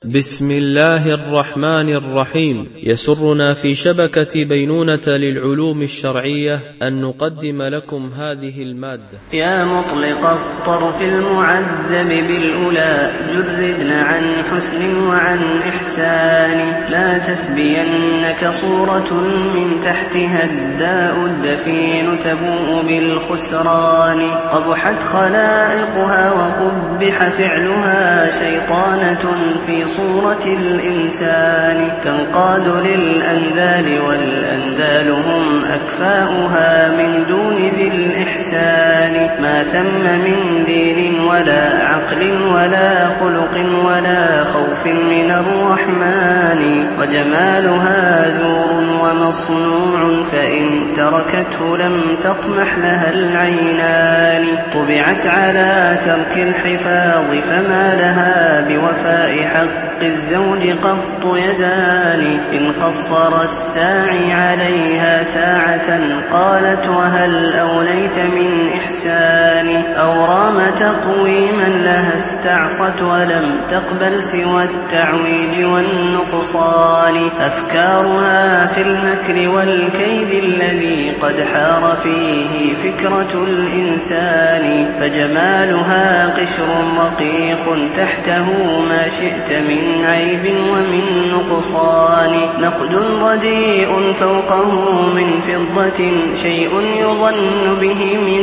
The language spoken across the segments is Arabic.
بسم الله الرحمن الرحيم. يسرنا في شبكة بينونة للعلوم الشرعية أن نقدم لكم هذه المادة. يا مطلق الطرف المعذب بالأولى جردنا عن حسن وعن إحسان، لا تسبينك صورة من تحتها الداء الدفين تبوء بالخسران. قبحت خلائقها وقبح فعلها، شيطانة في صورة الإنسان تنقاد للأنذال، والأنذال هم أكفاؤها من دون ذي الإحسان. ما ثم من دين ولا عقل ولا خلق ولا خوف من الرحمن، وجمالها زور ومصنوع، فإن تركته لم تطمح لها العينان. طبعت على ترك الحفاظ فما لها بوفاء حق الزوج قط يدان. إن قصر الساعي عليها ساعة قالت وهل أوليت من إحسان، أو رام تقويما لها استعصت ولم تقبل سوى التعويج والنقصان. أفكارها في المكر والكيد الذي قد حار فيه فكرة الإنسان، فجمالها قشر رقيق تحته ما شئت من عيب ومن نقصان. نقد رديء فوقه من فضة شيء يظن به من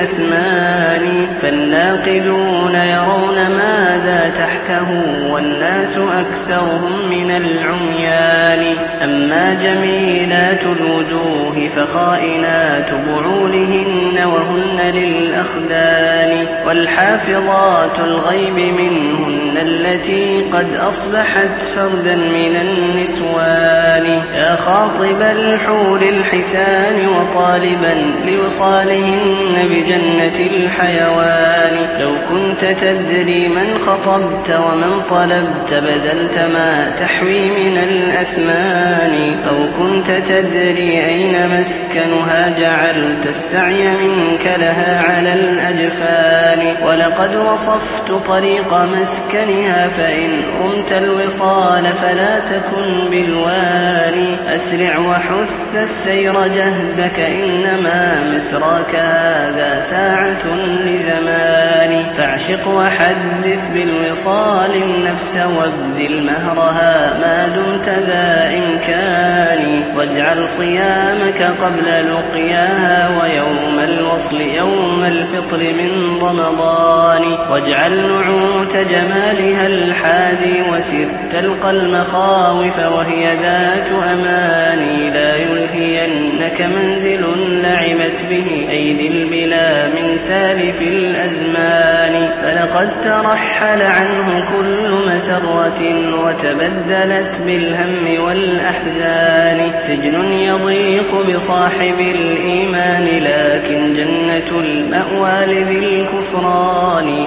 الأثمان، فالناقدون يرون ماذا تحته والناس أكثرهم من العميان. أما جميلات الوجوه فخائنات بعولهن وهن للأخدان، والحافظات الغيب منهن التي قد أصبحت فردا من النسوان. يا خاطب الحور الحسان وطالبا لوصالهن بجنة الحيوان، لو كنت تدري من خطبت ومن طلبت بذلت ما تحوي من الأثمان، أو كنت تدري أين مسكنها جعلت السعي منك لها على الأجفان. ولقد وصفت طريق مسكنها فإن رمت الوصال فلا تكن بالواني. أسرع وحث السير جهدك إنما مسراك هذا ساعة لزمان، فاعشق وحدث بالوصال النفس وابذل مهرها ما دمت ذا إمكان. واجعل صيامك قبل لقياها ويوم الوصل يوم الفطر من رمضان، واجعل نعوت جمالها الحادي وسر تلقى المخاوف وهي ذات أماني. لا يلهينك منزل لعبت به أيدي البلا من سالف الأزمان، فلقد ترحل عنه كل مسرة وتبدلت بالهم والأحزان. سجن يضيق بصاحب الإيمان لكن جنة المأوى لذي الكفران.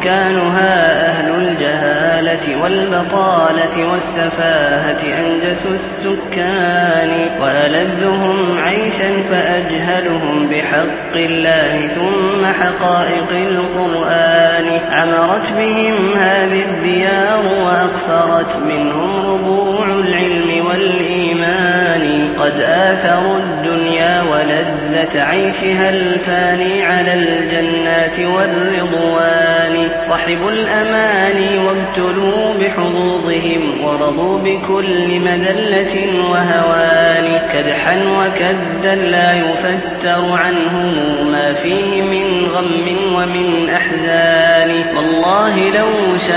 سكانها أهل الجهالة والبطالة والسفاهة أنجس السكان، وألذهم عيشا فأجهلهم بحق الله ثم حقائق القرآن. عمرت بهم هذه الديار وأكثرت منهم ربوع العلم والإيمان، قد آثروا الدنيا ولذة عيشها الفاني على الجنات والرضوان. صحبوا الأماني وابتلوا بحظوظهم ورضوا بكل مذلة وهوان. كدحا وكدا لا يفتر عنهم ما فيه من غم ومن أحزان. والله لو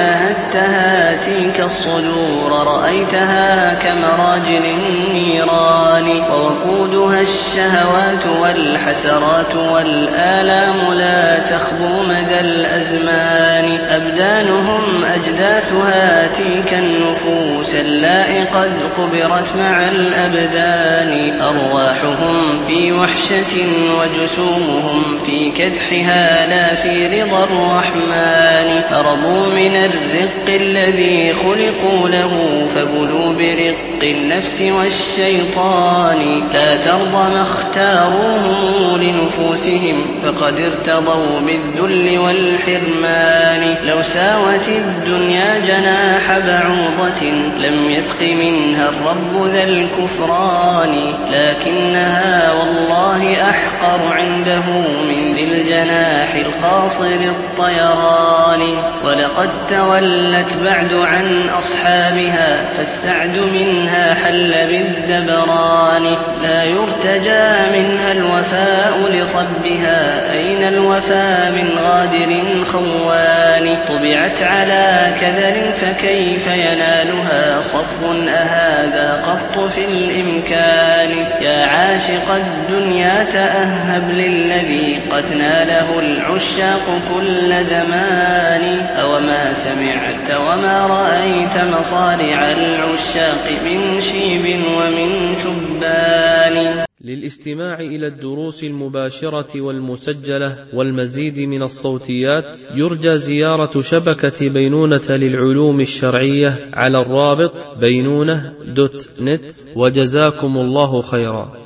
شاهدتها تلك الصدور رأيتها كمراجل النيران، ووقودها الشهوات والحسرات والآلام لا تخبو مدى الأزمان. أبدانهم أجداثها تلك النفوس السلاء قد قبرت مع الأبدان أرواحهم في وحشة وجسومهم في كدحها لا في رضا الرحمن هربوا من الرق الذي خلقوا له فبلوا برق النفس والشيطان لا ترضى ما اختاروه لنفوسهم فقد ارتضوا بالذل والحرمان لو ساوت الدنيا جناح بعوضة لم يسق منها الرب ذا الكفران لكنها والله أحقر عنده من ذي الجناح القاصر الطيران ولقد تولت بعد عن أصحابها فالسعد منها حل بالدبران لا يرتجى منها الوفاء لصبها أين الوفاء من غادر خوان طبعت على كدر فكيف ينالها صف أهذا قط في الإمكان يا عاشق الدنيا تأهب للذي قد ناله العشاق كل زمان أوما سمعت وما رأيت مصارع العشاق من شيب ومن شبان. للاستماع إلى الدروس المباشرة والمسجلة والمزيد من الصوتيات يرجى زيارة شبكة بينونة للعلوم الشرعية على الرابط بينونة.net وجزاكم الله خيرا.